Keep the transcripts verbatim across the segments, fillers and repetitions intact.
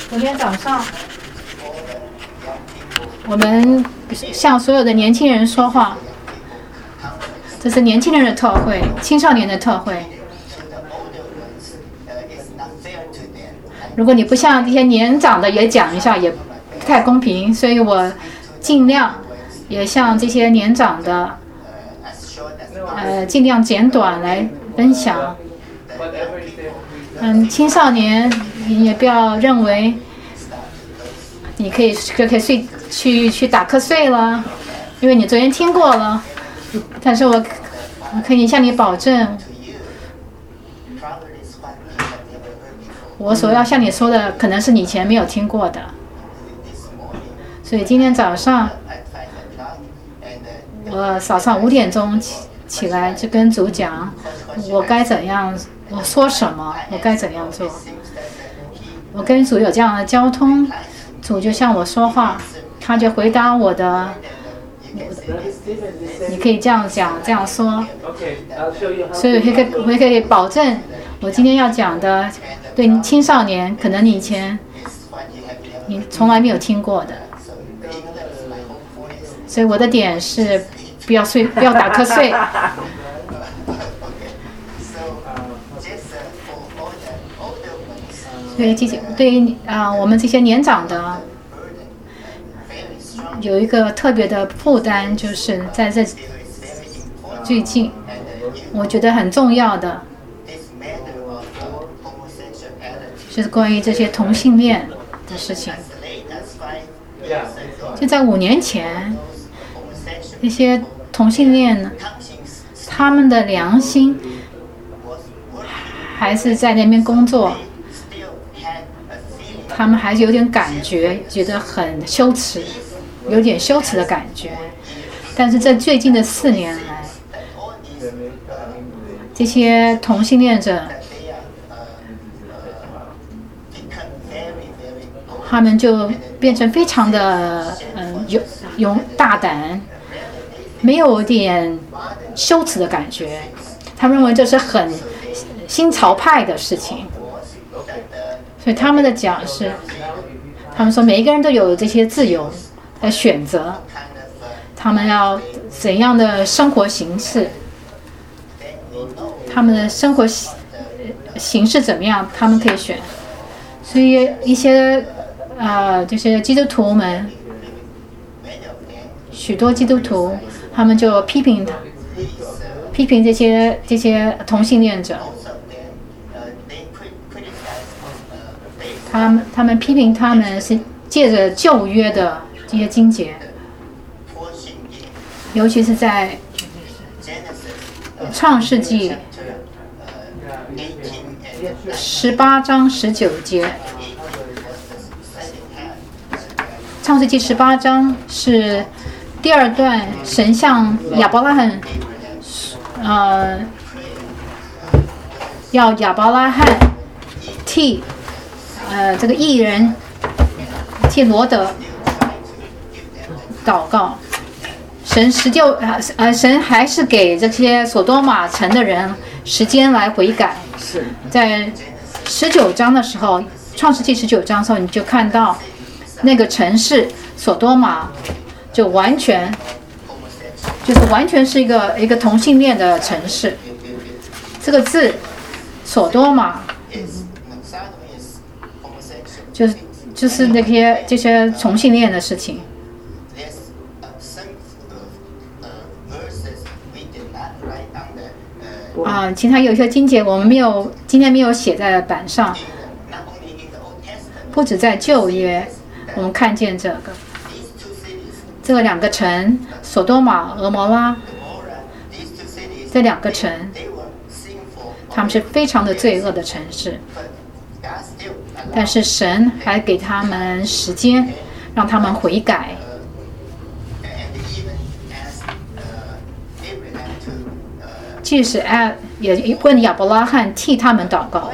昨天早上，我们向所有的年轻人说话，这是年轻人的特会，青少年的特会。如果你不向这些年长的也讲一下，也不太公平，所以我尽量也向这些年长的，呃，尽量简短来分享。嗯，青少年你也不要认为你可以就可以睡去去打瞌睡了，因为你昨天听过了。但是我我可以向你保证，我所要向你说的可能是你以前没有听过的。所以今天早上，我早上五点钟起起来就跟主讲，我该怎样，我说什么，我该怎样做。我跟主有这样的交通，主就向我说话，他就回答我的。你可以这样讲，这样说。所以我可以我可以保证，我今天要讲的对青少年，可能你以前你从来没有听过的。所以我的点是不要睡，不要打瞌睡。对，对于啊、呃，我们这些年长的，有一个特别的负担，就是在这最近，我觉得很重要的，就是关于这些同性恋的事情。就在五年前，那些同性恋呢，他们的良心还是在那边工作。他们还是有点感觉，觉得很羞耻，有点羞耻的感觉。但是在最近的四年来，这些同性恋者，他们就变成非常的嗯勇勇大胆，没有点羞耻的感觉。他们认为这是很新潮派的事情。所以他们的讲是，他们说每一个人都有这些自由来选择，他们要怎样的生活形式，他们的生活形式怎么样，他们可以选。所以一些呃，这些基督徒们，许多基督徒，他们就批评他，批评这些这些同性恋者。他们他们批评他们是借着旧约的这些经节，尤其是在创世纪十八章十九节。创世纪十八章是第二段，神向亚伯拉罕，呃，要亚伯拉罕替。呃，这个艺人替罗德祷告，神十就呃神还是给这些所多玛城的人时间来悔改。在十九章的时候，创世纪十九章的时候，你就看到那个城市所多玛就完全就是完全是一个一个同性恋的城市。这个字所多玛。就是就是那些这些同性恋的事情。啊，其他有一些经节我们没有，今天没有写在板上。不止在旧约，我们看见这个，这两个城，所多玛、俄摩拉，这两个城，他们是非常的罪恶的城市。但是神还给他们时间，让他们悔改。即使艾也问亚伯拉罕替他们祷告，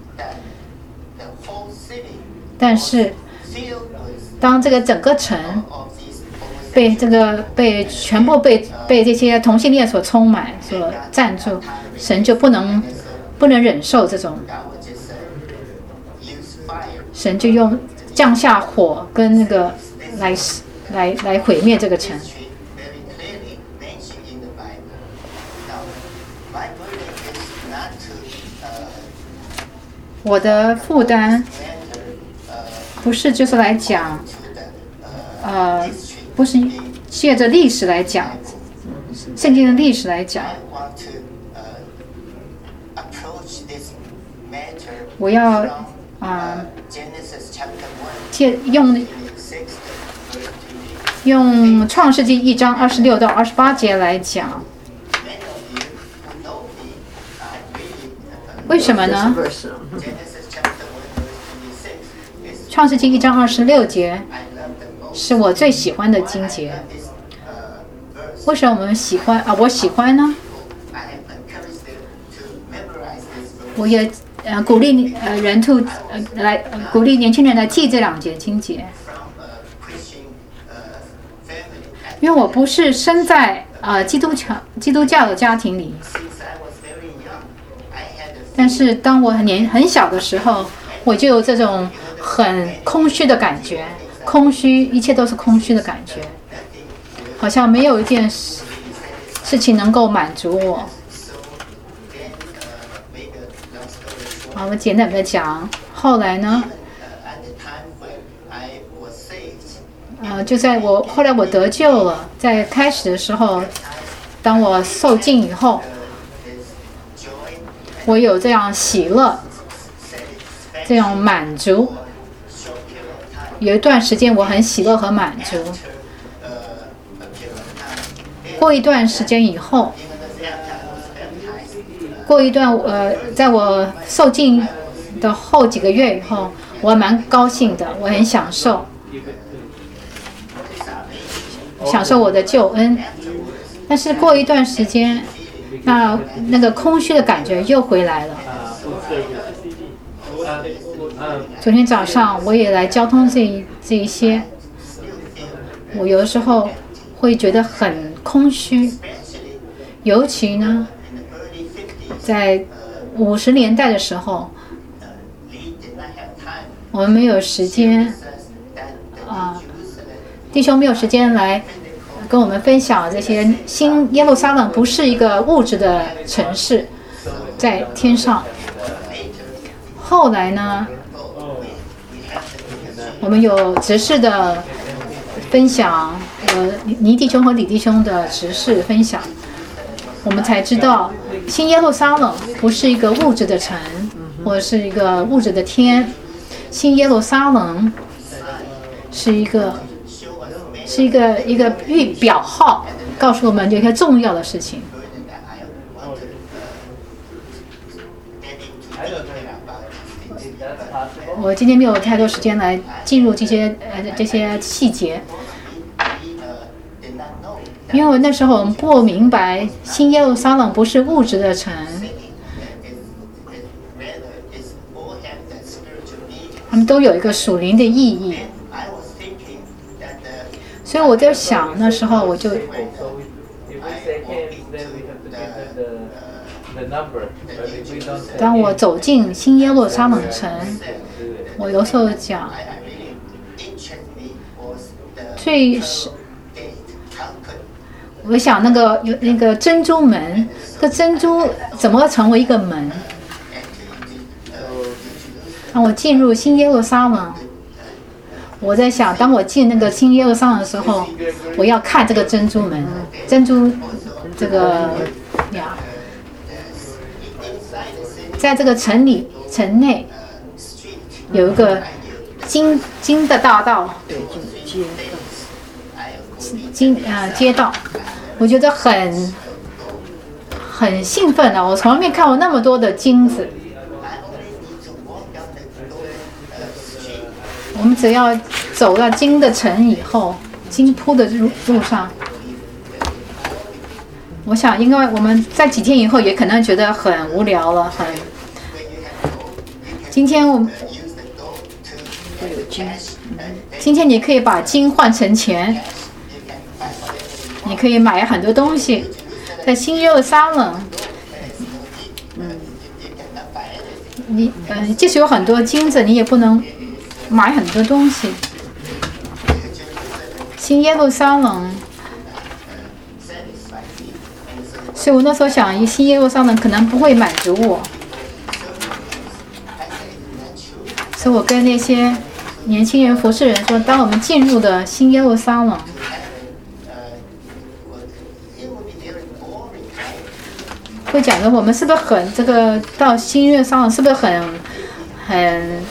但是当这个整个城被这个被全部被被这些同性恋所充满、所占住，神就不能不能忍受这种。神就用降下火跟那个来来来毁灭这个城。我的负担不是就是来讲，呃，不是借着历史来讲，圣经的历史来讲，我要啊，借、呃、用用创世纪一章二十六到二十八节来讲。为什么呢？创世纪一章二十六节是我最喜欢的经节。为什么我们喜欢啊？我喜欢呢？我也呃鼓励呃人兔呃来、呃、鼓励年轻人来记这两节经节，因为我不是生在呃基督教基督教的家庭里。但是当我很年很小的时候，我就有这种很空虚的感觉，空虚，一切都是空虚的感觉，好像没有一件事事情能够满足我。好，我简单的讲，后来呢，呃，就在我后来我得救了，在开始的时候，当我受浸以后。我有这样喜乐，这样满足。有一段时间我很喜乐和满足。过一段时间以后，过一段呃，在我受浸的后几个月以后，我还蛮高兴的，我很享受，享受我的救恩。但是过一段时间。那那个空虚的感觉又回来了。昨天早上我也来交通这这一些，我有的时候会觉得很空虚，尤其呢，在五十年代的时候，我们没有时间啊、呃，弟兄没有时间来。跟我们分享这些新耶路撒冷不是一个物质的城市，在天上。后来呢，我们有执事的分享，呃，倪弟兄和李弟兄的执事分享，我们才知道新耶路撒冷不是一个物质的城，或者是一个物质的天，新耶路撒冷是一个。是一个一个预表号，告诉我们一些重要的事情。我今天没有太多时间来进入这些呃这些细节，因为那时候我们不明白新耶路撒冷不是物质的城，他们都有一个属灵的意义。所以我在想，那时候我就，当我走进新耶路撒冷城，我有时候讲，最是，我想那个有那个珍珠门，这珍珠怎么成为一个门？当我进入新耶路撒冷。我在想，当我进那个新耶路撒冷的时候，我要看这个珍珠门，珍珠这个呀，在这个城里城内有一个金金的大道，金啊、呃、街道，我觉得很很兴奋的，我从来没看过那么多的金子。我们只要走到金的城以后，金铺的路路上，我想，因为我们在几天以后也可能觉得很无聊了，很。今天我们今天你可以把金换成钱，你可以买很多东西，在新耶路撒冷，嗯，你嗯、呃，即使有很多金子，你也不能。 买很多东西。新耶路撒冷，所以我那时候想，新耶路撒冷可能不会满足我，所以我跟那些年轻人服侍人说，当我们进入的新耶路撒冷，会讲的我们是不是很这个到新耶路撒冷是不是很很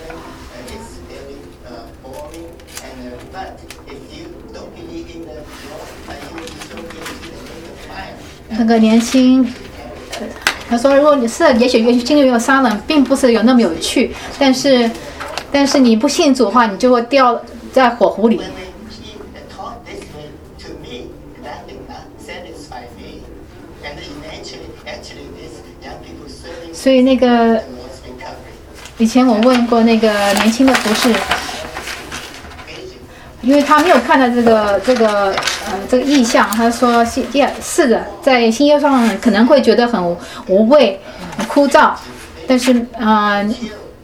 那个年轻，他说如果你是也许新耶路撒冷并不是有那么有趣，但是但是你不信主的话，你就会掉在火湖里。所以那个以前我问过那个年轻的服侍，因为他没有看到这个这个呃这个意象，他说是是的，在新约上可能会觉得很无味、很枯燥，但是啊、呃，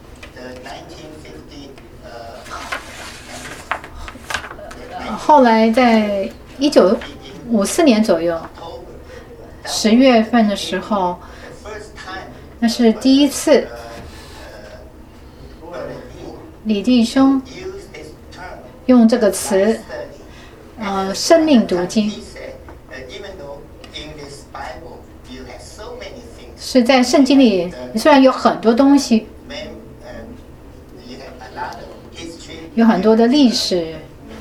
后来在一九五四年左右，十月份的时候。那是第一次，李弟兄用这个词，呃，生命读经，是在圣经里，虽然有很多东西，有很多的历史，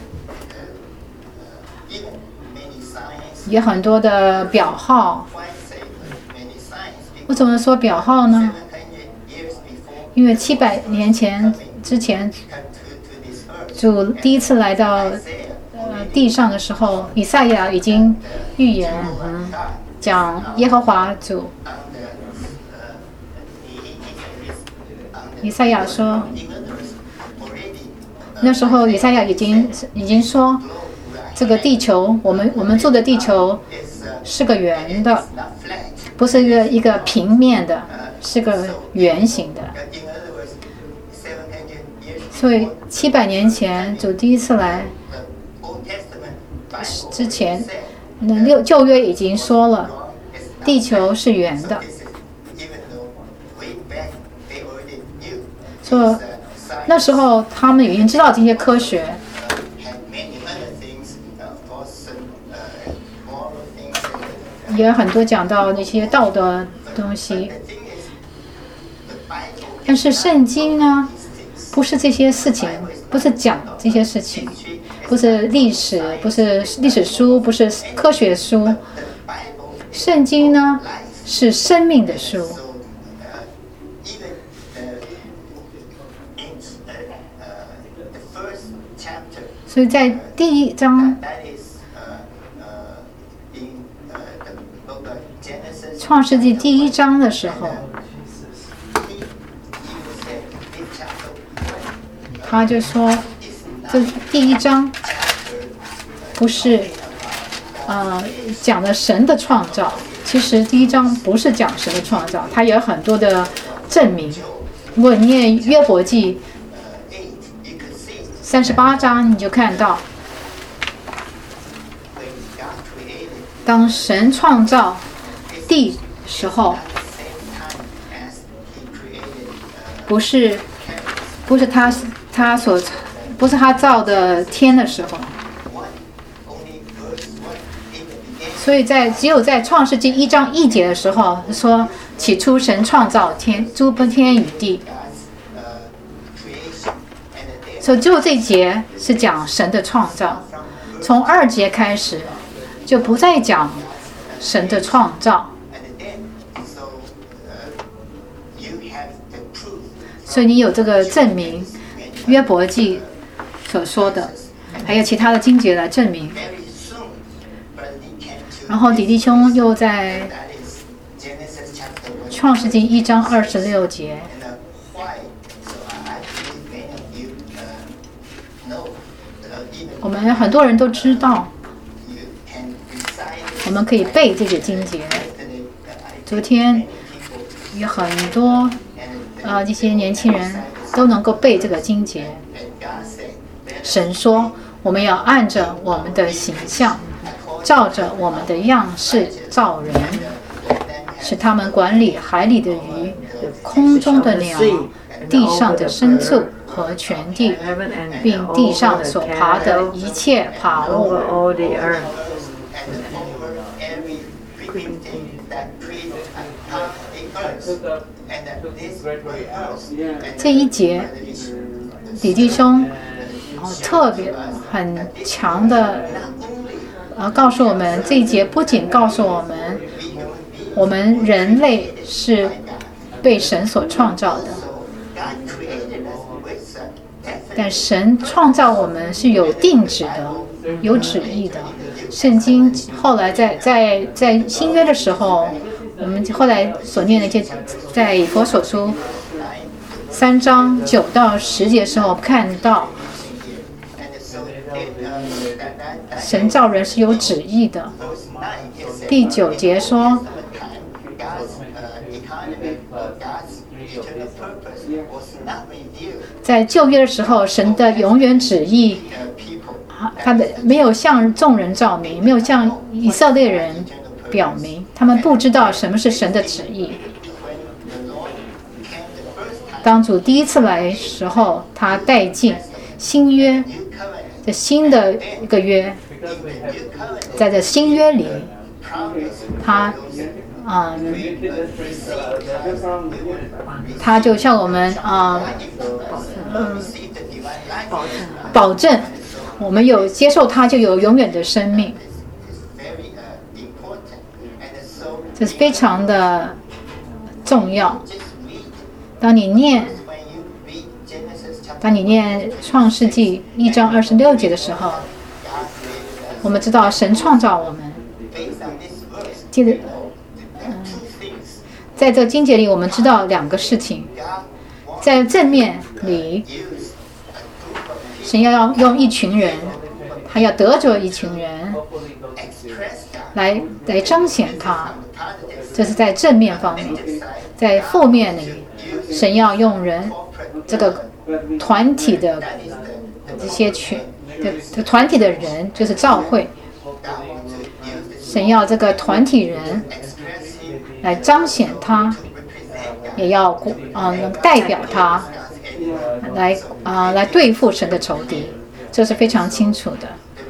有很多的表号。为什么说表号呢？因为七百年前之前，主第一次来到呃地上的时候，以赛亚已经预言讲耶和华主。以赛亚说，那时候以赛亚已经已经说，这个地球，我们我们住的地球是个圆的。不是一个一个平面的，是个圆形的。所以七百年前主第一次来之前，那六旧约已经说了，地球是圆的。所以那时候他们已经知道这些科学。也有很多讲到那些道德东西，但是圣经呢，不是这些事情，不是讲这些事情，不是历史，不是历史书，不是科学书。圣经呢，是生命的书。所以在第一章。创世纪第一章的时候，他就说，这第一章不是呃讲了神的创造，其实第一章不是讲神的创造，它有很多的证明。如果你念约伯记三十八章，你就看到，当神创造地时候，不是不是他他所不是他造的天的时候，所以在只有在创世纪一章一节的时候说，起初神创造天诸天与地，所以只有这一节是讲神的创造，从二节开始就不再讲神的创造。所以你有这个证明，约伯记所说的，还有其他的经节来证明。然后李弟兄又在创世纪一章二十六节，我们很多人都知道，我们可以背这个经节。昨天有很多呃这些年轻人都能够背这个经节。神说，我们要按着我们的形象，照着我们的样式造人，使他们管理海里的鱼、空中的鸟、地上的牲畜和全地，并地上所爬的一切爬物。这一节，李弟兄哦特别很强的呃告诉我们，这一节不仅告诉我们，我们人类是被神所创造的，但神创造我们是有定旨的，有旨意的。圣经后来在在在新约的时候，我们后来所念的一些，在以弗所书三章九到十节的时候看到，神造人是有旨意的。第九节说，在旧约的时候，神的永远旨意，他的没有向众人照明，没有向以色列人表明，他们不知道什么是神的旨意。当主第一次来的时候，他带进新约的新的一个约，在这新约里，他嗯，他就向我们啊、嗯，保证我们有接受他就有永远的生命，这是非常的重要。当你念，当你念创世纪一章二十六节的时候，我们知道神创造我们。记得，嗯，在这经节里，我们知道两个事情，在正面里，神要用一群人，他要得着一群人，来来彰显他，这是在正面方面。在负面里，神要用人，这个团体的这些群，这团体的人就是教会，神要这个团体人来彰显他，也要啊、呃、代表他，来啊、呃、来对付神的仇敌，这是非常清楚的。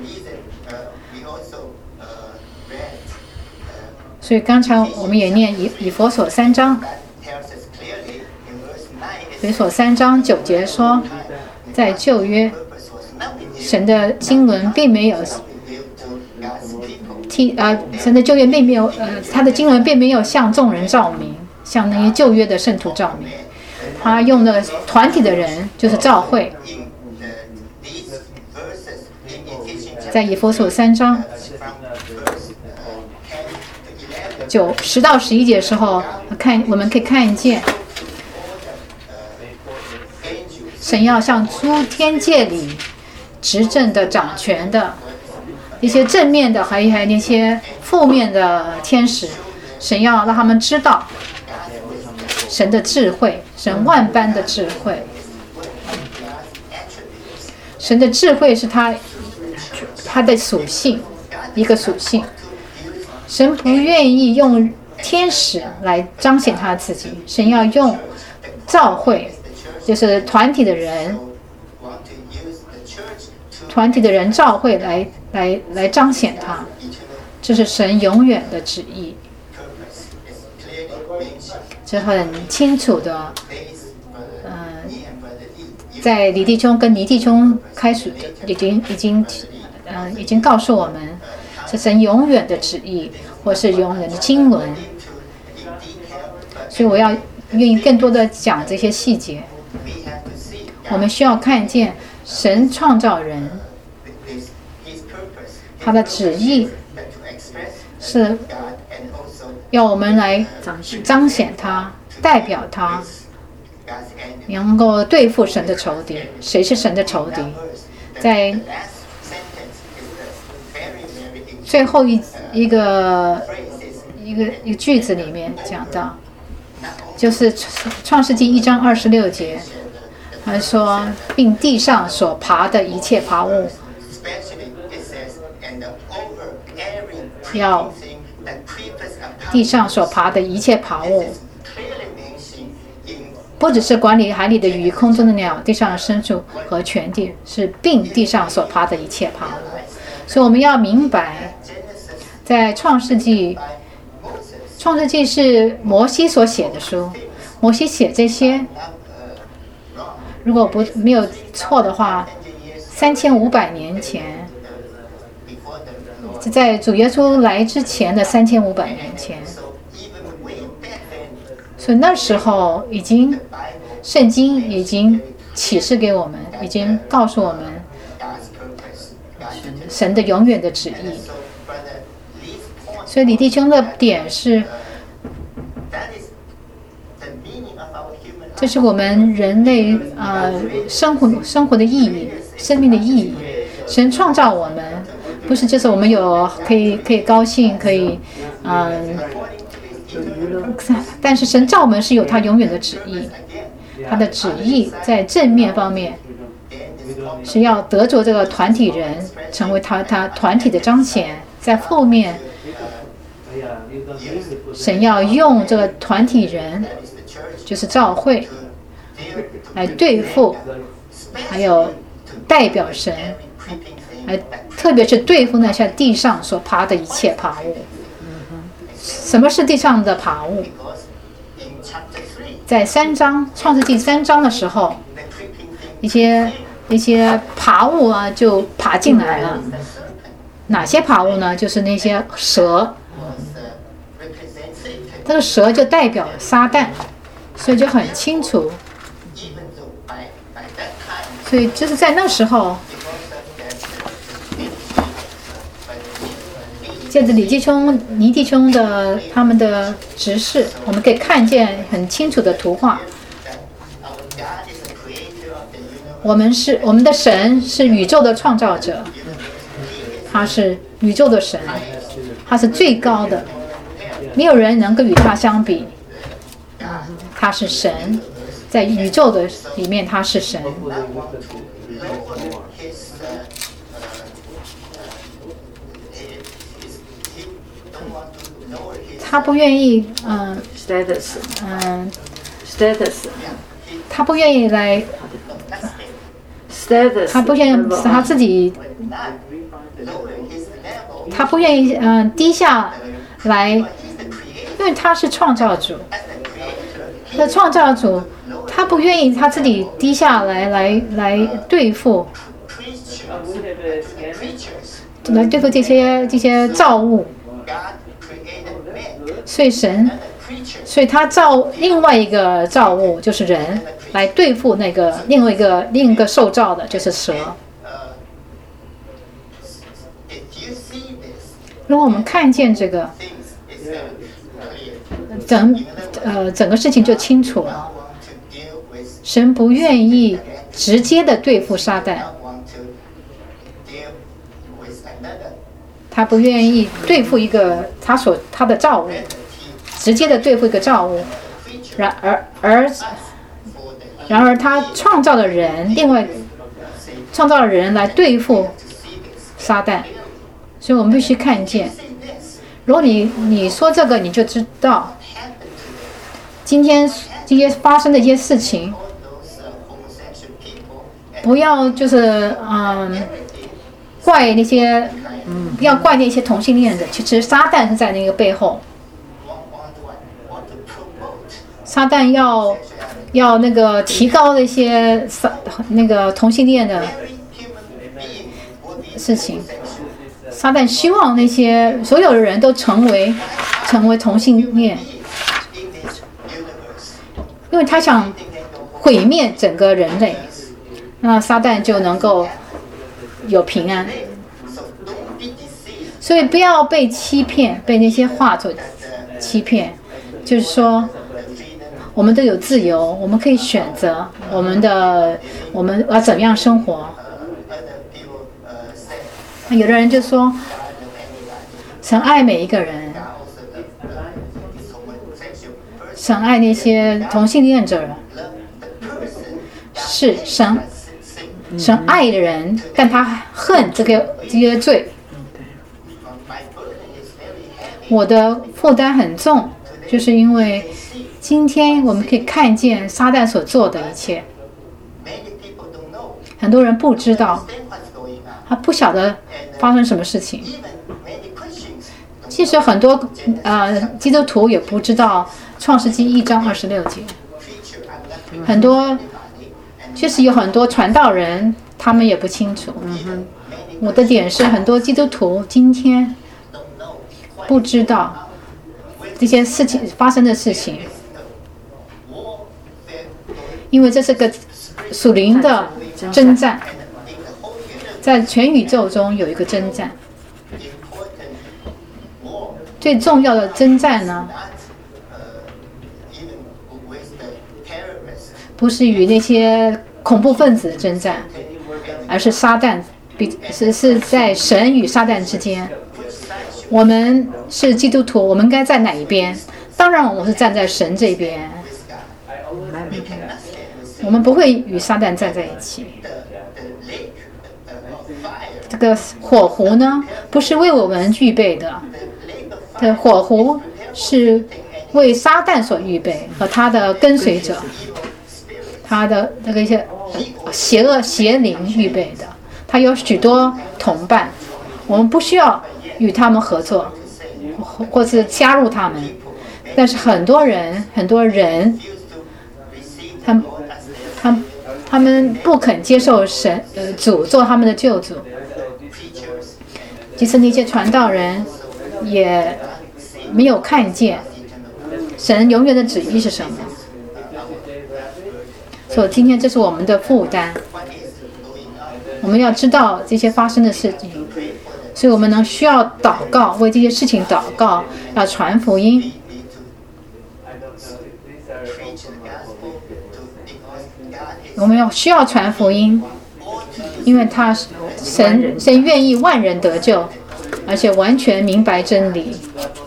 所以刚才我们也念以以弗所三章，以弗所三章九节说，在旧约，神的经纶并没有替啊，神的旧约并没有呃，他的经纶并没有向众人照明，向那些旧约的圣徒照明，他用的团体的人就是教会。在以弗所三章九十到十一节的时候，看我们可以看见，神要向诸天界里执政的、掌权的一些正面的，还有还有那些负面的天使，神要让他们知道神的智慧，神万般的智慧。神的智慧是他他的属性，一个属性。神不愿意用天使来彰显他自己，神要用教会，就是团体的人，团体的人教会来来来彰显他，这是神永远的旨意，这很清楚的，呃，在李弟兄跟倪弟兄开始已经已经呃已经告诉我们。是神永远的旨意，或是永远的经纶，所以我要愿意更多的讲这些细节。我们需要看见神创造人，他的旨意是要我们来彰显他，代表他，能够对付神的仇敌。谁是神的仇敌？在最后一一个一个一个句子里面讲到，就是创世纪一章二十六节， 还说并地上所爬的一切爬物，要地上所爬的一切爬物，不只是管理海里的鱼、空中的鸟、地上的牲畜和全地，是并地上所爬的一切爬物。所以我们要明白，在创世纪，创世纪是摩西所写的书，摩西写这些，如果不没有错的话，三千五百年前，在主耶稣来之前的三千五百年前，所以那时候已经圣经已经启示给我们，已经告诉我们神的永远的旨意。所以李弟兄的点是，这是我们人类呃生活生活的意义，生命的意义。神创造我们，不是就是我们有可以可以高兴，可以嗯、呃，但是神造我们是有他永远的旨意，他的旨意在正面方面是要得着这个团体人，成为他他团体的彰显，在后面神要用这个团体人，就是教会，来对付，还有代表神，来特别是对付那些地上所爬的一切爬物。什么是地上的爬物？在三章创世纪三章的时候，一些一些爬物啊就爬进来了。哪些爬物呢？就是那些蛇。这个蛇就代表撒旦，所以就很清楚。所以就是在那时候，借着李弟兄、倪弟兄的他们的指示，我们可以看见很清楚的图画。我们是我们的神是宇宙的创造者，他是宇宙的神，他是最高的，没有人能够与他相比。他是神，在宇宙的里面他是神。他不愿意，嗯、呃，嗯 ，status， 他不愿意来 ，status， 他不愿意他自己，他不愿意，嗯、呃，低下来，因为他是创造主，那创造主，他不愿意他自己低下来来来对付，来对付这些这些造物。所以神，所以他造另外一个造物就是人，来对付那个另外一个另一个受造的就是蛇。如果我们看见这个，整呃整个事情就清楚了。神不愿意直接的对付撒旦，他不愿意对付一个他所他的造物，直接的对付一个造物，然而而然而他创造的人，另外创造的人来对付撒旦，所以我们必须看见。如果你你说这个，你就知道今天这些发生的一些事情，不要就是嗯怪那些。不要怪那些同性恋的，其实撒旦是在那个背后。撒旦要要那个提高那些撒那个同性恋的事情。撒旦希望那些所有的人都成为成为同性恋，因为他想毁灭整个人类，那撒旦就能够有平安。所以不要被欺骗，被那些话所欺骗。就是说，我们都有自由，我们可以选择我们的我们要怎么样生活。有的人就说，神爱每一个人，神爱那些同性恋者， 是神神爱的人，但他恨这个这些罪。我的负担很重，就是因为今天我们可以看见撒旦所做的一切。很多人不知道，他不晓得发生什么事情。其实很多呃基督徒也不知道创世纪一章二十六节。很多确实有很多传道人，他们也不清楚。我的点是，很多基督徒今天不知道这些事情发生的事情，因为这是个属灵的征战，在全宇宙中有一个征战。最重要的征战呢，不是与那些恐怖分子的征战，而是撒旦，比是是在神与撒旦之间。我们是基督徒，我们该站哪一边？当然，我是站在神这边。我们不会与撒旦站在一起。这个火湖呢，不是为我们预备的，这火湖是为撒旦所预备和他的跟随者，他的那个一些邪恶邪灵预备的。他有许多同伴，我们不需要与他们合作，或是加入他们。但是很多人，很多人，他们，他们，他们不肯接受神，呃，主做他们的救主。即使那些传道人也没有看见神永远的旨意是什么。所以今天这是我们的负担，我们要知道这些发生的事情，所以我们呢需要祷告，为这些事情祷告，要传福音。我们要需要传福音，因为他神神愿意万人得救，而且完全明白真理。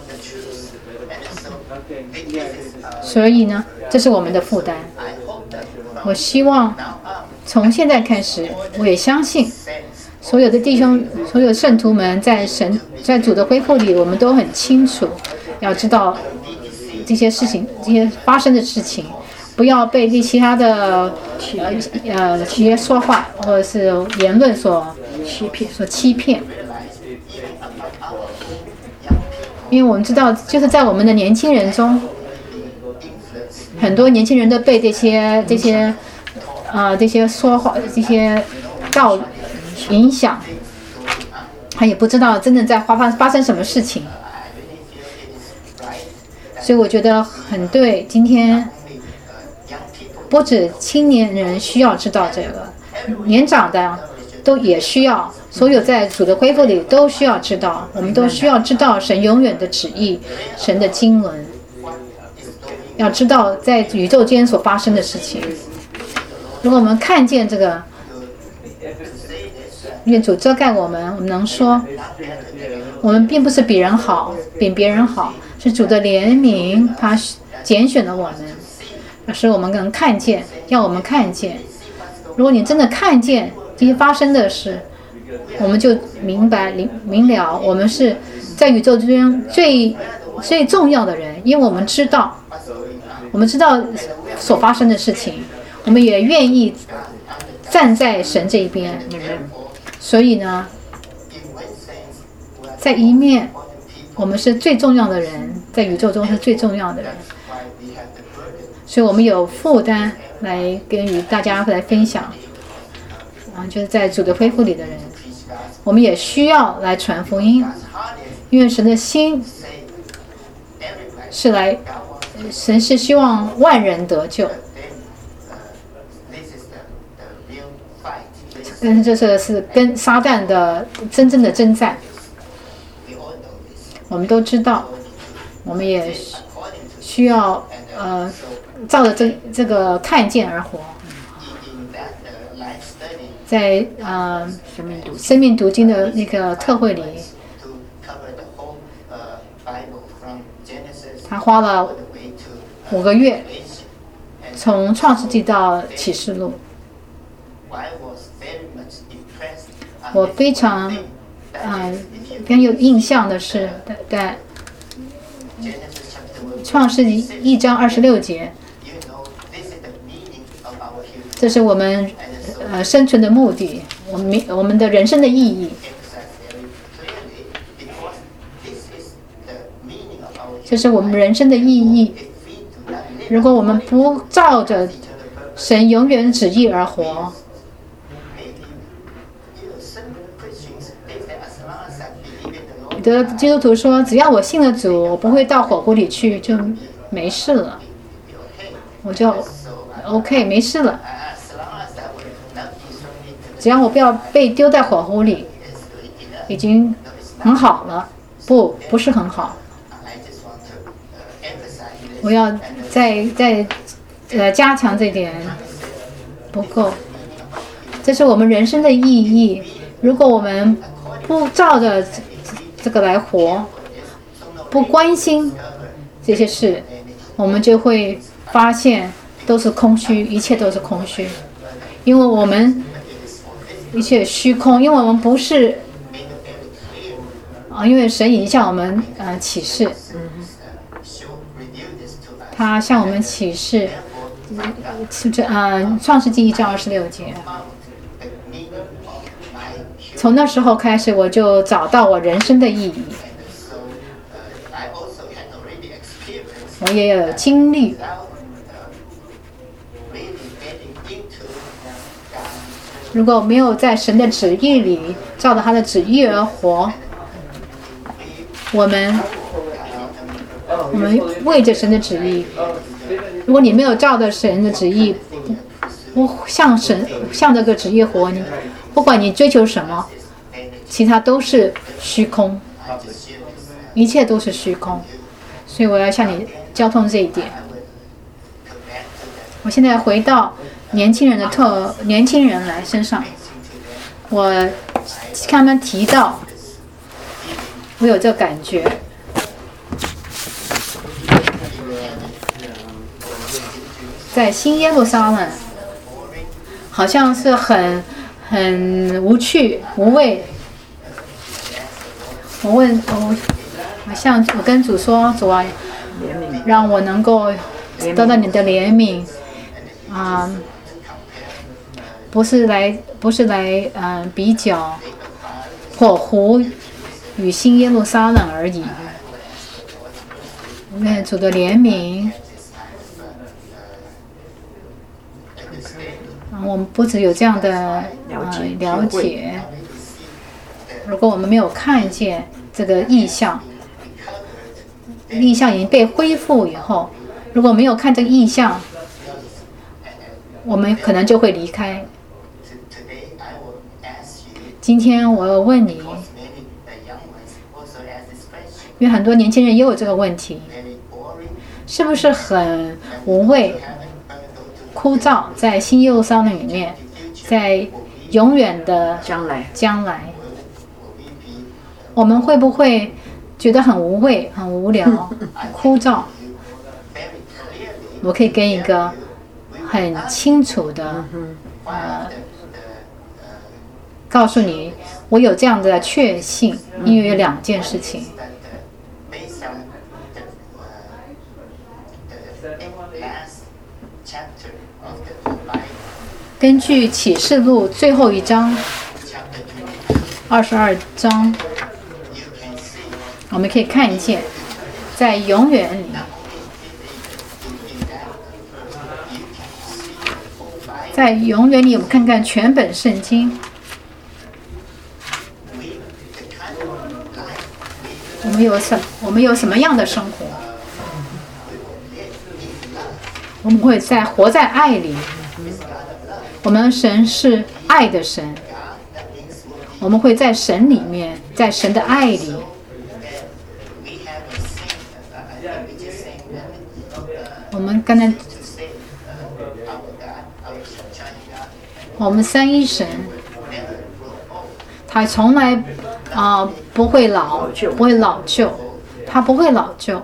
所以呢，这是我们的负担。我希望从现在开始，我也相信所有的弟兄、所有圣徒们在神在主的恢复里，我们都很清楚，要知道这些事情、这些发生的事情，不要被这其他的呃呃这些说话或者是言论所欺骗、所欺骗。因为我们知道，就是在我们的年轻人中，很多年轻人都被这些这些呃这些说话、这些道影响，他也不知道真正在发发发生什么事情。所以我觉得很对，今天不止青年人需要知道这个，年长的都也需要，所有在主的恢复里都需要知道，我们都需要知道神永远的旨意，神的经纶，要知道在宇宙间所发生的事情。如果我们看见这个，愿主遮盖我们，我们能说我们并不是比人好，比别人好，是主的怜悯，他拣选了我们，使我们能看见，要我们看见。如果你真的看见这些发生的事，我们就明白明了，我们是在宇宙之间最最重要的人，因为我们知道，我们知道所发生的事情，我们也愿意站在神这一边。所以呢，在一面，我们是最重要的人，在宇宙中是最重要的人，所以我们有负担来跟与大家来分享。啊，就是在主的恢复里的人，我们也需要来传福音，因为神的心是来，神是希望万人得救。但是这是是跟撒旦的真正的征战，我们都知道，我们也需要呃照着这这个看见而活。在呃生命读经的那个特会里，他花了五个月，从创世纪到启示录。 我非常，呃，非常有印象的是，在创世纪一章二十六节，这是我们呃生存的目的，我们我们的人生的意义。这是我们人生的意义。如果我们不照着神永远旨意而活，有的基督徒说，只要我信了主，我不会到火湖里去，就没事了，我就 OK 没事了。只要我不要被丢在火湖里，已经很好了。不，不是很好。我要再再呃加强这点，不够。这是我们人生的意义。如果我们不照着这个来活，不关心这些事，我们就会发现都是空虚，一切都是空虚。因为我们一切虚空，因为我们不是啊，因为神已经向我们呃启示。他向我们启示，呃，创世纪一章二十六节。从那时候开始，我就找到我人生的意义。我也有经历。如果没有在神的旨意里，照着他的旨意而活，我们。我们为着神的旨意，如果你没有照着神的旨意，不不向神向这个旨意活，你不管你追求什么，其他都是虚空，一切都是虚空。所以我要向你交通这一点。我现在回到年轻人的特年轻人来身上，我看他们提到，我有这感觉。在新耶路撒冷，好像是很很无趣无味。我问我，我向我跟主说，主啊，让我能够得到你的怜悯，啊、嗯，不是来不是来嗯、呃、比较火湖与新耶路撒冷而已。愿主的怜悯。我们不只有这样的呃了解，如果我们没有看见这个意象，意象已经被恢复以后，如果没有看这个意象，我们可能就会离开。今天我要问你，因为很多年轻人也有这个问题，是不是很无味？枯燥，在新耶路撒冷里面，在永远的将来， 将来，我们会不会觉得很无味、很无聊、枯燥？我可以给你一个很清楚的，呃，告诉你，我有这样的确信，因为有两件事情。根据启示录最后一章，二十二章，我们可以看见，在永远里，在永远里，我们看看全本圣经，我们有什我们有什么样的生活？我们会在活在爱里。我们神是爱的神，我们会在神里面，在神的爱里。我们刚才，我们三一神，他从来啊、呃、不会老，不会老旧，他不会老旧，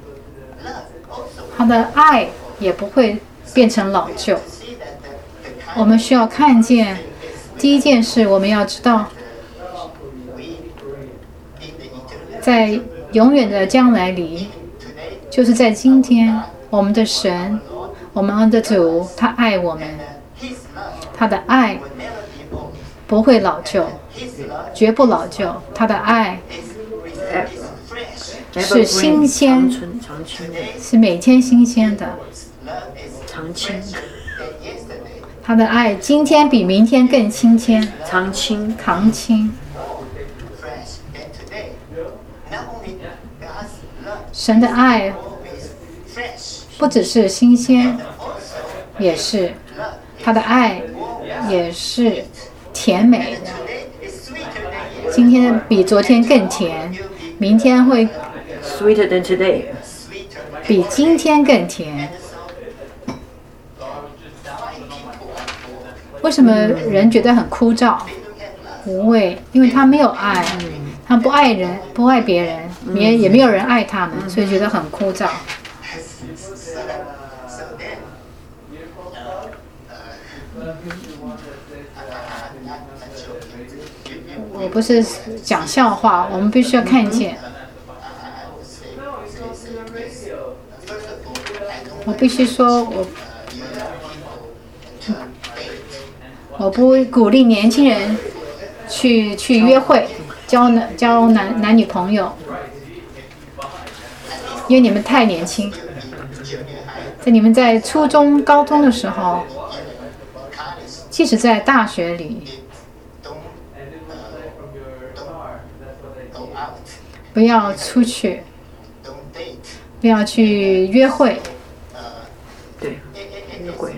他的爱也不会变成老旧。 我们需要看见，第一件事我们要知道，在永远的将来里，就是在今天，我们的神，我们的主，他爱我们，他的爱不会老旧，绝不老旧，他的爱是新鲜，是每天新鲜的， 常青。 他的爱今天比明天更新鲜， 常青， 常青。神的爱不只是新鲜，也是他的爱也是甜美的。今天比昨天更甜，明天会 sweeter than today， 比今天更甜。为什么人觉得很枯燥、无味？因为他没有爱，他不爱人，不爱别人，也也没有人爱他们，所以觉得很枯燥。我不是讲笑话，我们必须要看见。我必须说，我我不鼓励年轻人去去约会，交男交男男女朋友，因为你们太年轻。在你们在初中、高中的时候，即使在大学里，不要出去，不要去约会。 对，约会。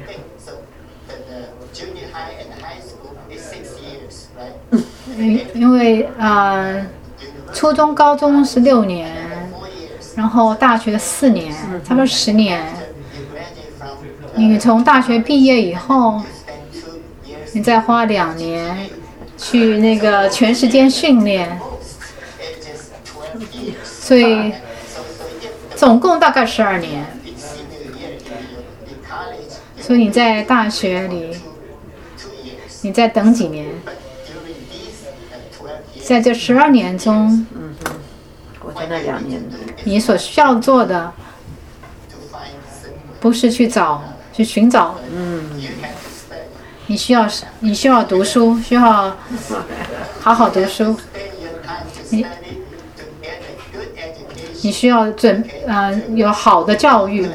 因因为呃，初中、高中是六年，然后大学四年，差不多十年。你从大学毕业以后，你再花两年去那个全时间训练，所以总共大概十二年。所以你在大学里，你再等几年？在这十二年中， 嗯哼，我在那两年， 你所需要做的，不是去找、去寻找， 嗯， 你需要你需要读书，需要好好读书，你你需要准呃有好的教育。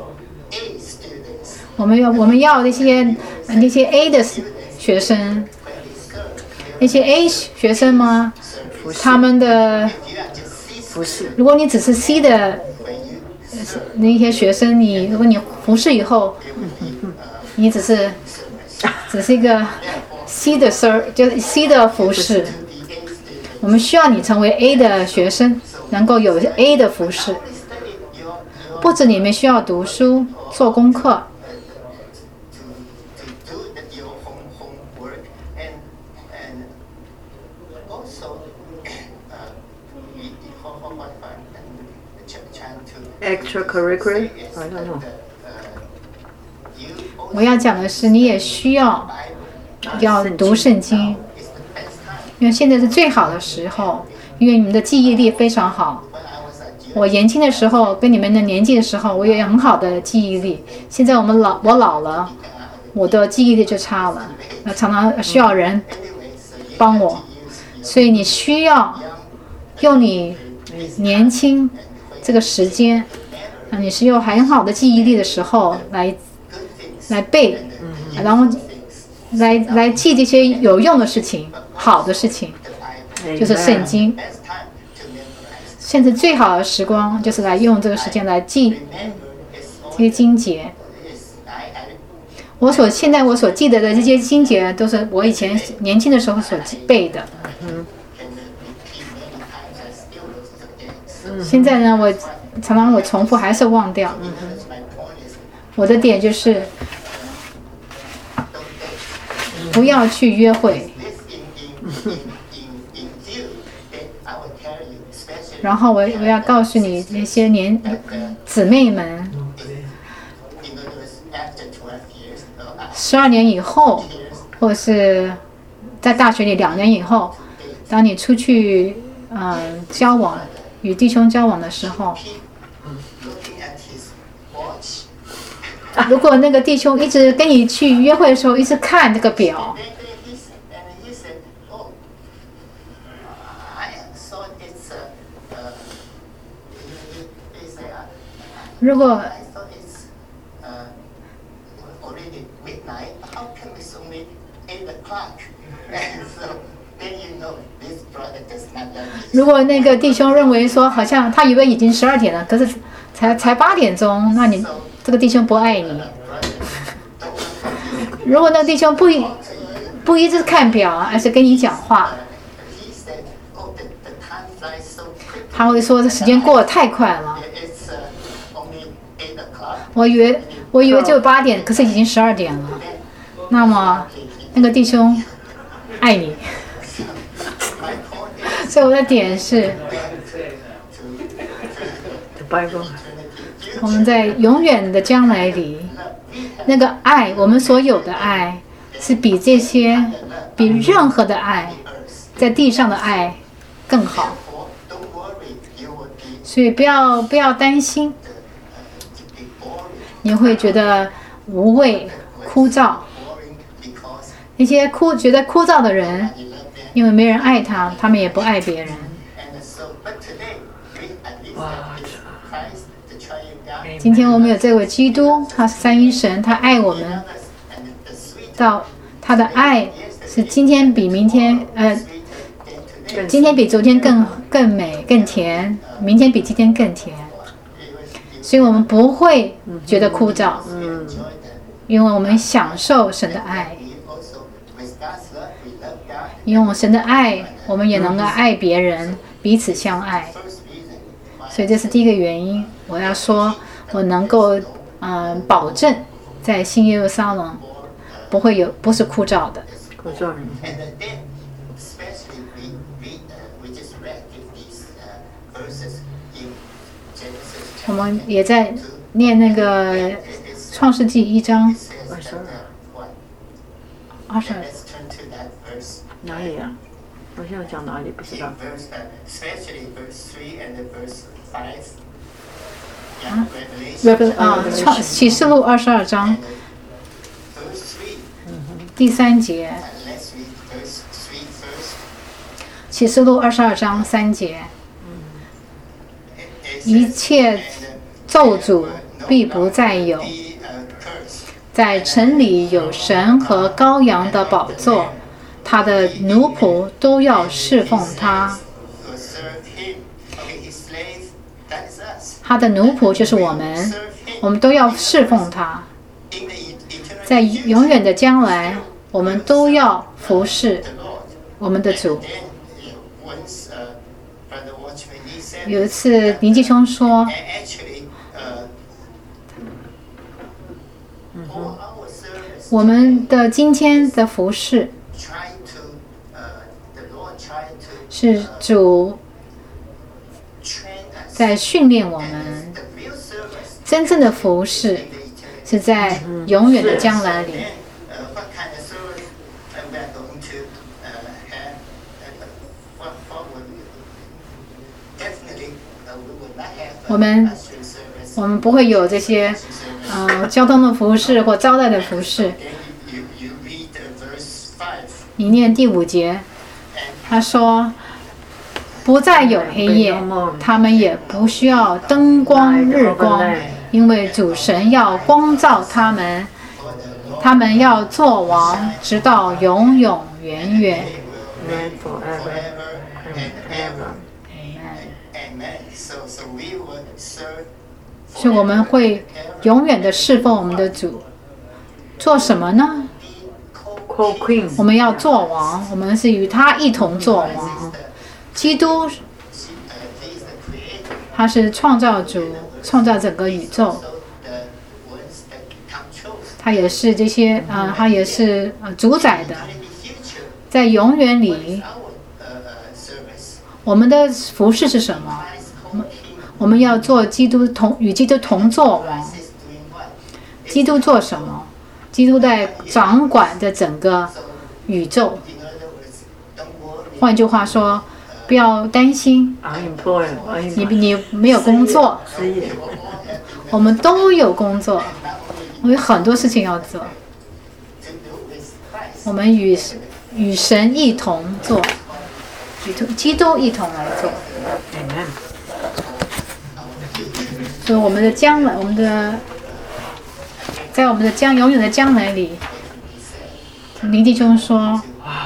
我们要我们要那些那些 A 的学生。那些 A 学生吗？他们的不是。 如果你只是 C 的那些学生，你如果你服侍以后，你只是只是一个 C 的 Sir， 就是 C 的服侍。我们需要你成为 A 的学生，能够有 A 的服侍。不止你们需要读书、做功课。 Extracurricular， I don't know。 我要讲的是，你也需要要读圣经，因为现在是最好的时候，因为你们的记忆力非常好。我年轻的时候跟你们的年纪的时候，我也有很好的记忆力。现在我们老，我老了，我的记忆力就差了，常常需要人帮我，所以你需要用你年轻这个时间，啊，你是有很好的记忆力的时候来来背，然后来来记这些有用的事情、好的事情，就是圣经。现在最好的时光就是来用这个时间来记这些经节。我所现在我所记得的这些经节，都是我以前年轻的时候所背的。现在呢，我常常我重复还是忘掉。我的点就是不要去约会。然后我我要告诉你那些年姊妹们， 十二年以后，或是在大学里两年以后，当你出去呃交往与弟兄交往的时候，如果那个弟兄一直跟你去约会的时候一直看这个表，如果如果那个弟兄认为说，好像他以为已经十二点了，可是才才八点钟，那你这个弟兄不爱你。如果那个弟兄不一不一直看表，而是跟你讲话，他会说这时间过得太快了。我以为我以为就八点，可是已经十二点了。那么那个弟兄爱你。所以我的点是，我们在永远的将来里，那个爱，我们所有的爱，是比这些，比任何的爱，在地上的爱更好。所以不要不要担心，你会觉得无味、枯燥。那些枯觉得枯燥的人，因为没人爱他，他们也不爱别人。今天我们有这位基督，他是三一神，他爱我们，到他的爱是今天比明天，呃，今天比昨天更更美更甜，明天比今天更甜，所以我们不会觉得枯燥，因为我们享受神的爱。因为神的爱，我们也能够爱别人，彼此相爱。所以这是第一个原因。我要说，我能够嗯、呃、保证，在新耶路撒冷不会有不是枯燥的。 枯燥。 我们也在念那个创世纪一章二十二。 二十二。 哪里啊？我现在讲哪里不知道。 啊，啊，创启示录二十二章第三节。启示录二十二章三节，一切咒诅必不再有，在城里有神和羔羊的宝座。他的奴仆都要侍奉他，他的奴仆就是我们，我们都要侍奉他。在永远的将来，我们都要服侍我们的主。有一次，林继兄说，我们的今天的服侍是主在训练我们，真正的服侍是在永远的将来里。我们我们不会有这些呃交通的服侍或招待的服侍。你念第五节，他说不再有黑夜，他们也不需要灯光日光，因为主神要光照他们，他们要做王，直到永永远远。所以我们会永远的侍奉我们的主。做什么呢？我们要做王，我们是与他一同做王。基督他是创造主，创造整个宇宙，他也是这些呃，他也是呃主宰的。在永远里，我们的服事是什么？我们我们要做基督同与基督同作王。基督做什么？ 基督在掌管着整个宇宙。换句话说，不要担心，你你没有工作，我们都有工作，我有很多事情要做。我们与与神一同做，与基督一同来做。所以我们的将来，我们的在我们的将永远的将来里，林弟兄说，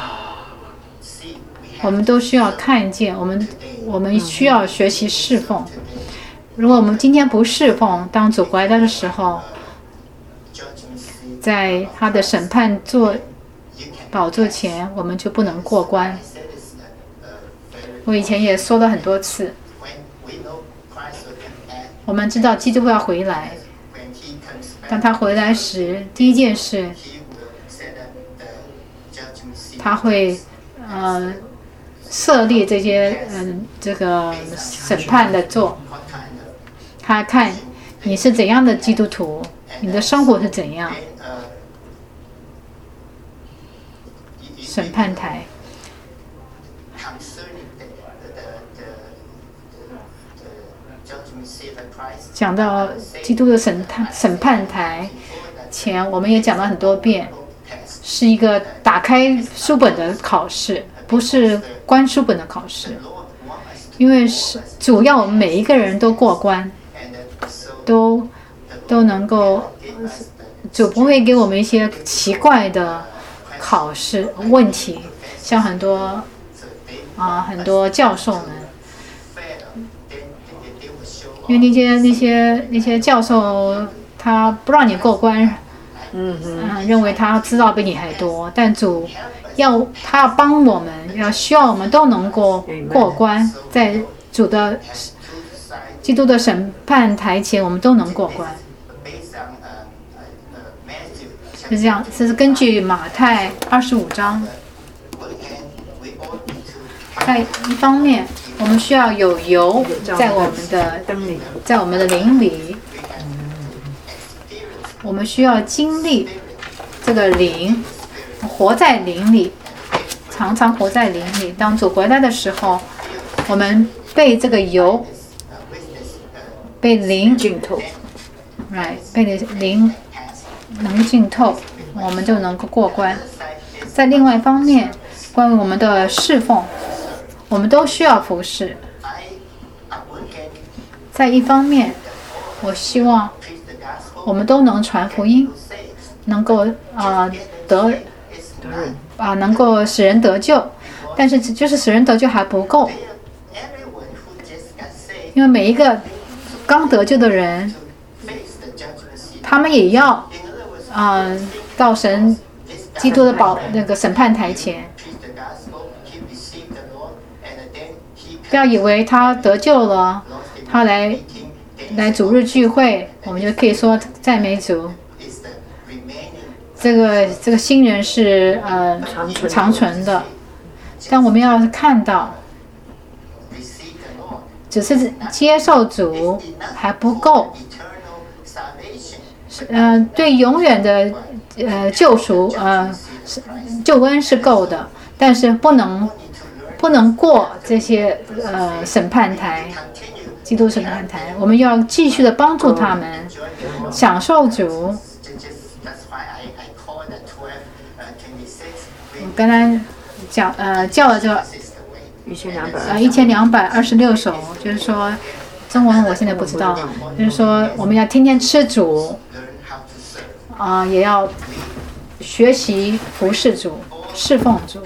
我们都需要看见，我们我们需要学习侍奉。如果我们今天不侍奉，当主回来的时候，在他的审判座宝座前，我们就不能过关。我以前也说了很多次，我们知道基督要回来，当他回来时，第一件事，他会呃设立这些嗯、呃、这个审判的座，他看你是怎样的基督徒，你的生活是怎样。审判台讲到基督的审判审判台前，我们也讲了很多遍，是一个打开书本的考试，不是关书本的考试。因为是主要我们每一个人都过关，都都能够，主不会给我们一些奇怪的考试问题，像很多啊很多教授们，因为那些那些那些教授他不让你过关，嗯嗯，认为他知道比你还多，但主要他要帮我们，要需要我们都能够过关，在主的基督的审判台前，我们都能过关。是这样，这是根据马太二十五章。在一方面，我们需要有油在我们的在我们的灵里，我们需要经历这个灵，活在灵里，常常活在灵里。当主回来的时候，我们被这个油，被灵浸透，来，被灵能浸透，我们就能够过关。在另外一方面，关于我们的侍奉，我们都需要服侍。在一方面，我希望我们都能传福音，能够啊、呃、得啊、呃、能够使人得救，但是就是使人得救还不够，因为每一个刚得救的人，他们也要啊、呃、到神基督的宝那个审判台前。不要以为他得救了，他来来主日聚会，我们就可以说赞美主。这个这个新人是呃长存的，但我们要看到，只是接受主还不够，呃，对永远的呃救赎呃救恩是够的，但是不能。不能过这些呃审判台，基督审判台，我们要继续的帮助他们享受主。我刚才讲呃叫了这一千两百呃一千两百二十六首，就是说中文我现在不知道，就是说我们要天天吃主，啊、呃、也要学习服侍主，侍奉主。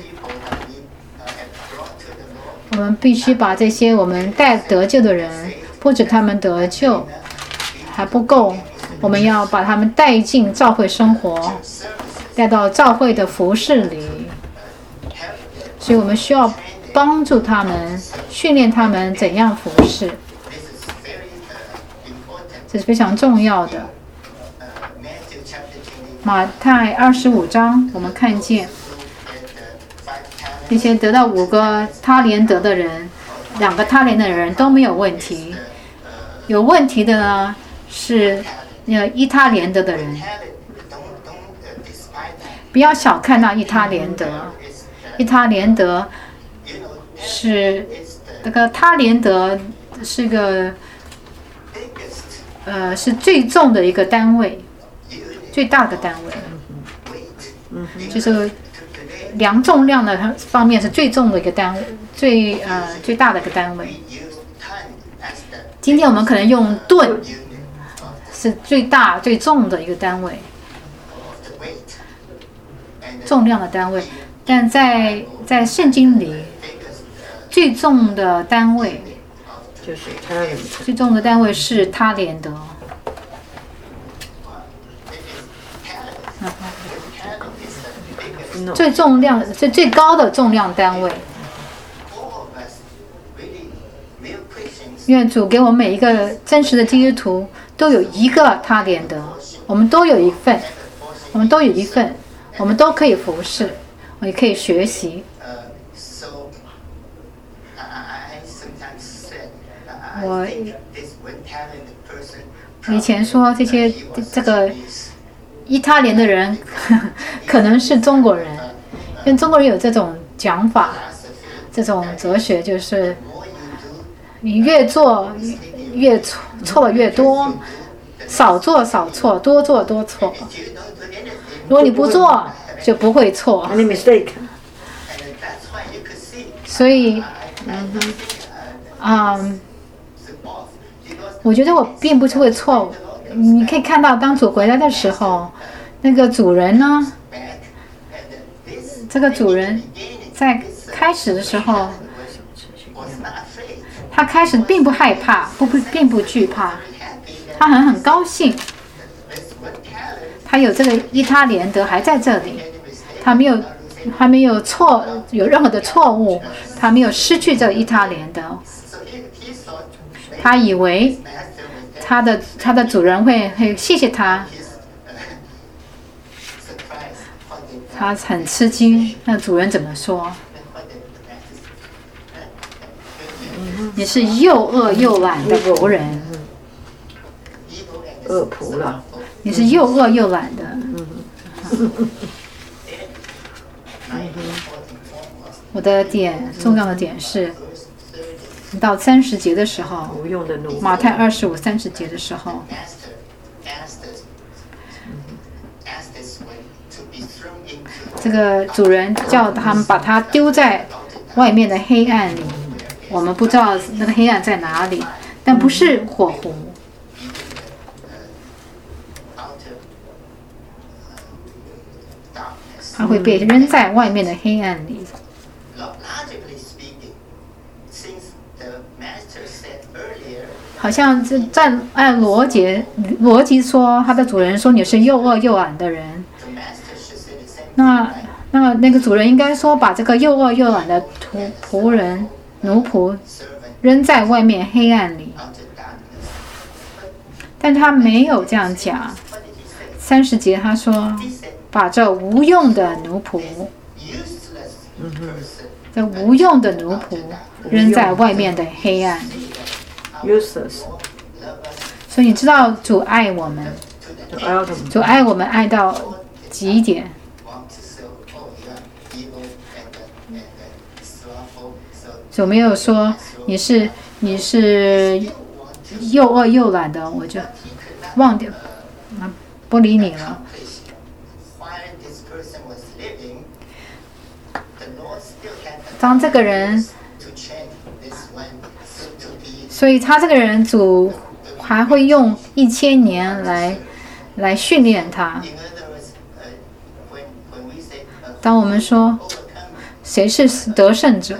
我们必须把这些我们带得救的人，不止他们得救还不够，我们要把他们带进教会生活，带到教会的服事里。所以我们需要帮助他们，训练他们怎样服事，这是非常重要的。马太二十五章，我们看见那些得到五个他连得的人，两个他连的人都没有问题，有问题的呢是那个一他连得的人。 不要小看那伊他连德，伊他连德是那个他连德是个呃是最重的一个单位，最大的单位，就是量重量的方面是最重的一个单位，最呃最大的一个单位。今天我们可能用吨是最大最重的一个单位，重量的单位，但在在圣经里，最重的单位就是他人， 最重的单位是他连德。最重量最最高的重量单位。愿主给我们每一个真实的基督徒都有一个他连德，我们都有一份，我们都有一份，我们都可以服侍，我也可以学习。我我以前说这些这个伊他连的人呵呵可能是中国人，因为中国人有这种讲法，这种哲学就是你越做越错，错越多，少做少错，多做多错。如果你不做，就不会错。 Any mistake？ 所以，嗯，嗯，我觉得我并不是会错误。你可以看到，当主回来的时候，那个主人呢，这个主人在开始的时候，他开始并不害怕，不不并不惧怕，他很很高兴，他有这个伊他连德还在这里，他没有还没有错有任何的错误，他没有失去这个伊他连德，他以为他的他的主人会会谢谢他，他很吃惊，那主人怎么说？你是又饿又懒的仆人， 恶仆了。 你是又饿又懒的。我的点重要的点是，到三十节的时候，马太二十五三十节的时候，这个主人叫他们把他丢在外面的黑暗里。我们不知道那个黑暗在哪里，但不是火湖。他会被扔在外面的黑暗里。好像在按逻辑逻辑说，他的主人说你是又饿又懒的人，那那那个主人应该说把这个又饿又懒的仆仆人。奴仆扔在外面黑暗里，但他没有这样讲。三十节他说，把这无用的奴仆，这无用的奴仆扔在外面的黑暗里。所以你知道主爱我们，主爱我们爱到极点。有没有说你是你是又饿又懒的，我就忘掉，不理你了。当这个人，所以他这个人主还会用一千年来来训练他。当我们说谁是得胜者？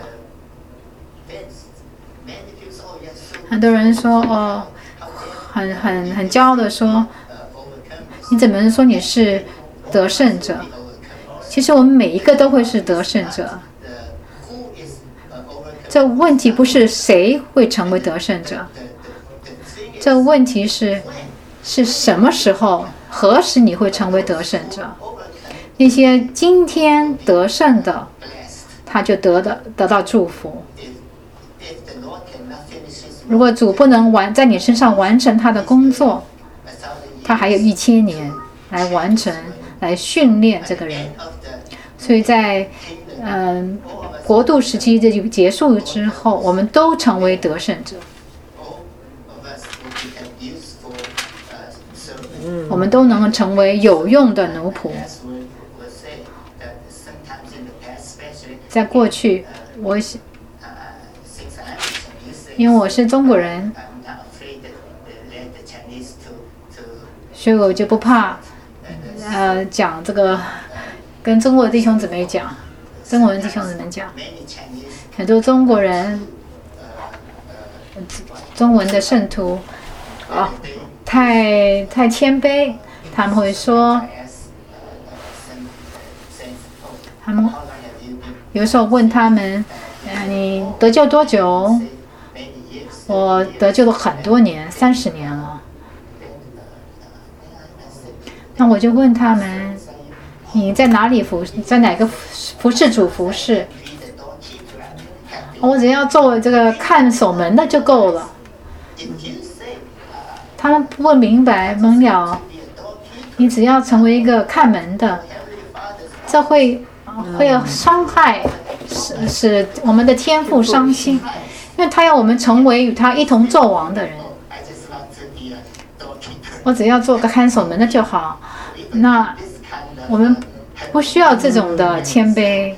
很多人说哦，很很很骄傲的说，你怎么能说你是得胜者？其实我们每一个都会是得胜者。这问题不是谁会成为得胜者，这问题是是什么时候、何时你会成为得胜者？那些今天得胜的，他就得到得到祝福。如果主不能完在你身上完成他的工作，他还有一千年来完成、 来训练这个人。所以在嗯、呃、国度时期这就结束之后，我们都成为得胜者。我们都能成为有用的奴仆。在过去，我因为我是中国人，所以我就不怕，呃，讲这个跟中国的弟兄姊妹讲，中国人弟兄姊妹讲，很多中国人，中文的圣徒啊。太太谦卑，他们会说，他们有时候问他们，呃，你得救多久？我得救了很多年，三十年了。那我就问他们，你在哪里服？在哪个服侍主服侍？我只要做这个看守门的就够了。他们不明白明了，你只要成为一个看门的，这会会伤害，使使我们的天父伤心，因为他要我们成为与他一同作王的人。我只要做个看守门的就好，那我们不需要这种的谦卑。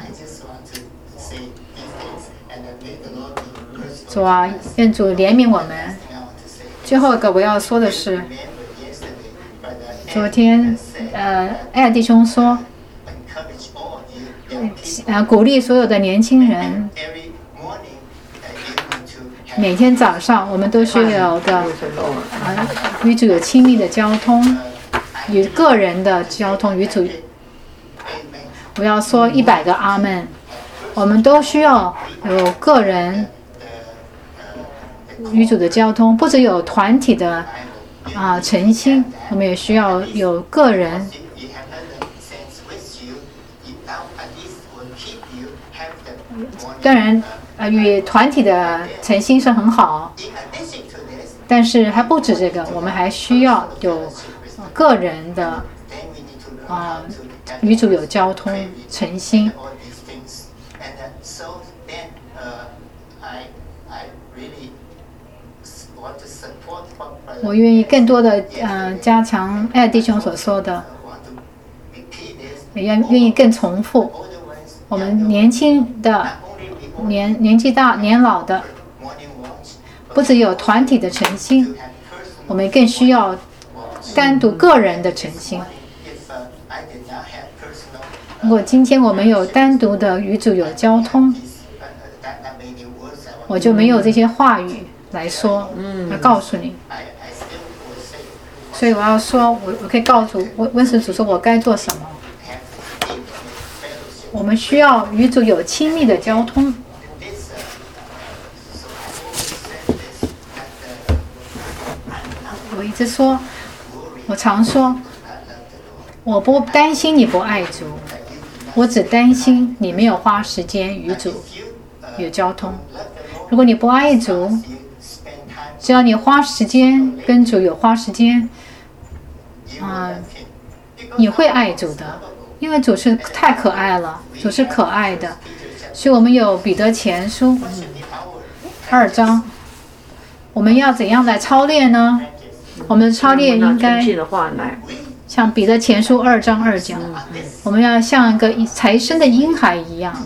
主啊，愿主怜悯我们。最后一个我要说的是，昨天呃，艾尔弟兄说，呃，鼓励所有的年轻人，每天早上我们都需要有个呃与主有亲密的交通，与个人的交通与主。我要说一百个阿们，我们都需要有个人与主的交通，不只有团体的啊、呃、诚心，我们也需要有个人。当然，呃，与团体的诚心是很好，但是还不止这个，我们还需要有个人的啊、呃、与主有交通诚心。我愿意更多的呃加强艾弟兄所说的，也愿愿意更重复。我们年轻的、年年纪大、年老的，不只有团体的诚心，我们更需要单独个人的诚心。如果今天我们有单独的与主有交通，我就没有这些话语来说，来告诉你。所以我要说，我我可以告诉温温神主说我该做什么。我们需要与主有亲密的交通。我一直说，我常说，我不担心你不爱主，我只担心你没有花时间与主有交通。如果你不爱主，只要你花时间跟主有花时间，啊、呃，你会爱主的，因为主是太可爱了，主是可爱的。所以我们有彼得前书二章，我们要怎样来操练呢？我们的操练应该像彼得前书二章二讲，我们要像一个才生的婴孩一样。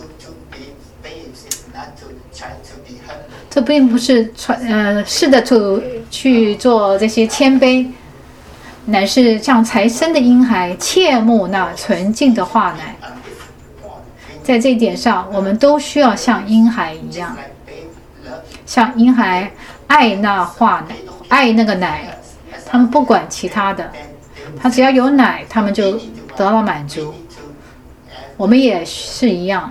这并不是传呃试着去去做这些谦卑，乃是像才生的婴孩切慕那纯净的话奶。在这一点上，我们都需要像婴孩一样，像婴孩爱那话奶，爱那个奶，他们不管其他的，他只要有奶，他们就得到满足。我们也是一样，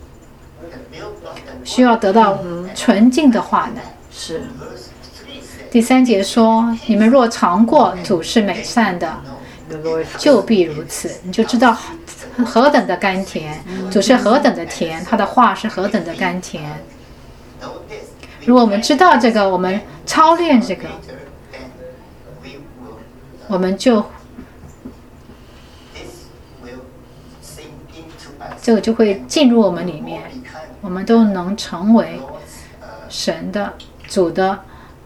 需要得到纯净的话奶。 是。 第三节说：“你们若尝过主是美善的，就必如此。”你就知道何等的甘甜，主是何等的甜，他的话是何等的甘甜。如果我们知道这个，我们操练这个，我们就这个就会进入我们里面，我们都能成为神的、主的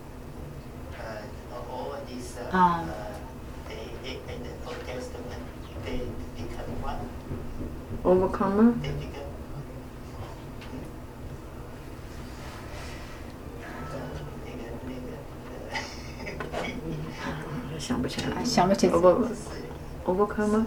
啊。 Overcomer。想不起来， 想不起来。 Overcomer。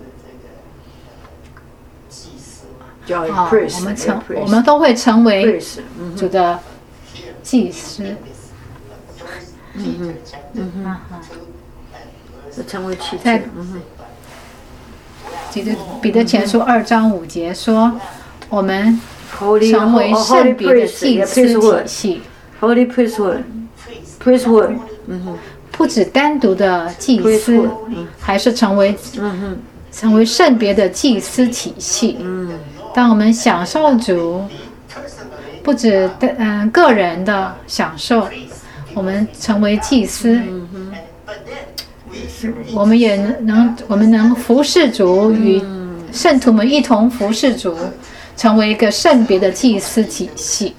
叫啊， priest， 我们成， priest， 我们都会成为 priest， 嗯主的祭司。 嗯哼，嗯哼， 啊哈， 成为器在皿。嗯哼。 彼得彼得前书二章五节说，我们 Holy 成为 Holy 圣别的 priest， 祭 yeah， 司体 priesthood， 系， Holy priesthood，priesthood，嗯哼， 不止单独的祭司 priesthood，嗯， 还是成为嗯哼， 成为圣别的祭司体系。 嗯， 当我们享受主，不止的嗯个人的享受，我们成为祭司， 嗯哼， 我们也能我们能服侍主，与圣徒们一同服侍主，成为一个圣别的祭司体系。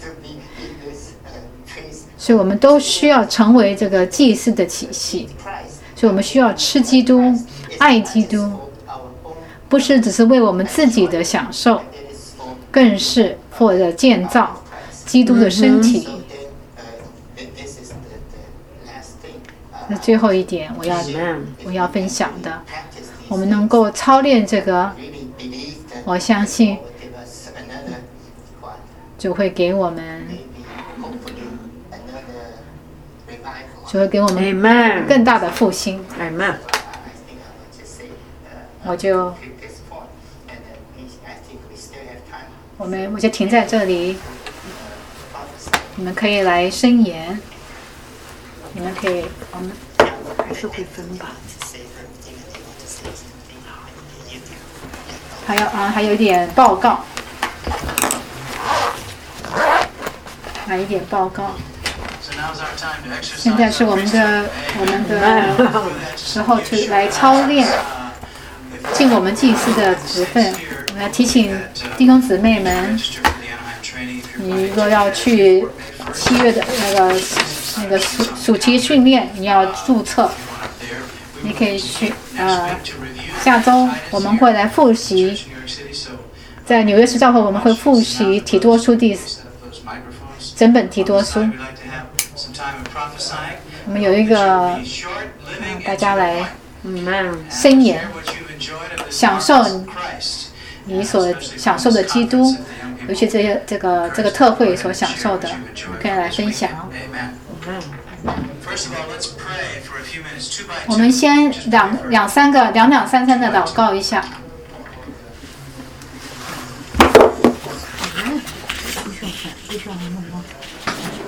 所以我们都需要成为这个祭司的体系，所以我们需要吃基督、爱基督，不是只是为我们自己的享受，更是为了建造基督的身体。那最后一点，我要我要分享的，我们能够操练这个，我相信就会给我们，就会给我们更大的复兴。 Amen。 我就我们我就停在这里，你们可以来申言，你们可以，我们还是会分吧。 还有啊，还有一点报告，还有一点报告。现在是我们的我们的时候去来操练尽我们祭司的职分。我要提醒弟兄姊妹们，你如果要去七月的那个那个暑暑期训练，你要注册，你可以去呃，下周我们会来复习，在纽约市教会我们会复习提多书第整本提多书。我们有一个、呃、大家来申言，享受你所享受的基督，尤其这些这个这个特会所享受的，我们可以来分享。我们先两两三个两两三三的祷告一下。 不需要不需要那么多。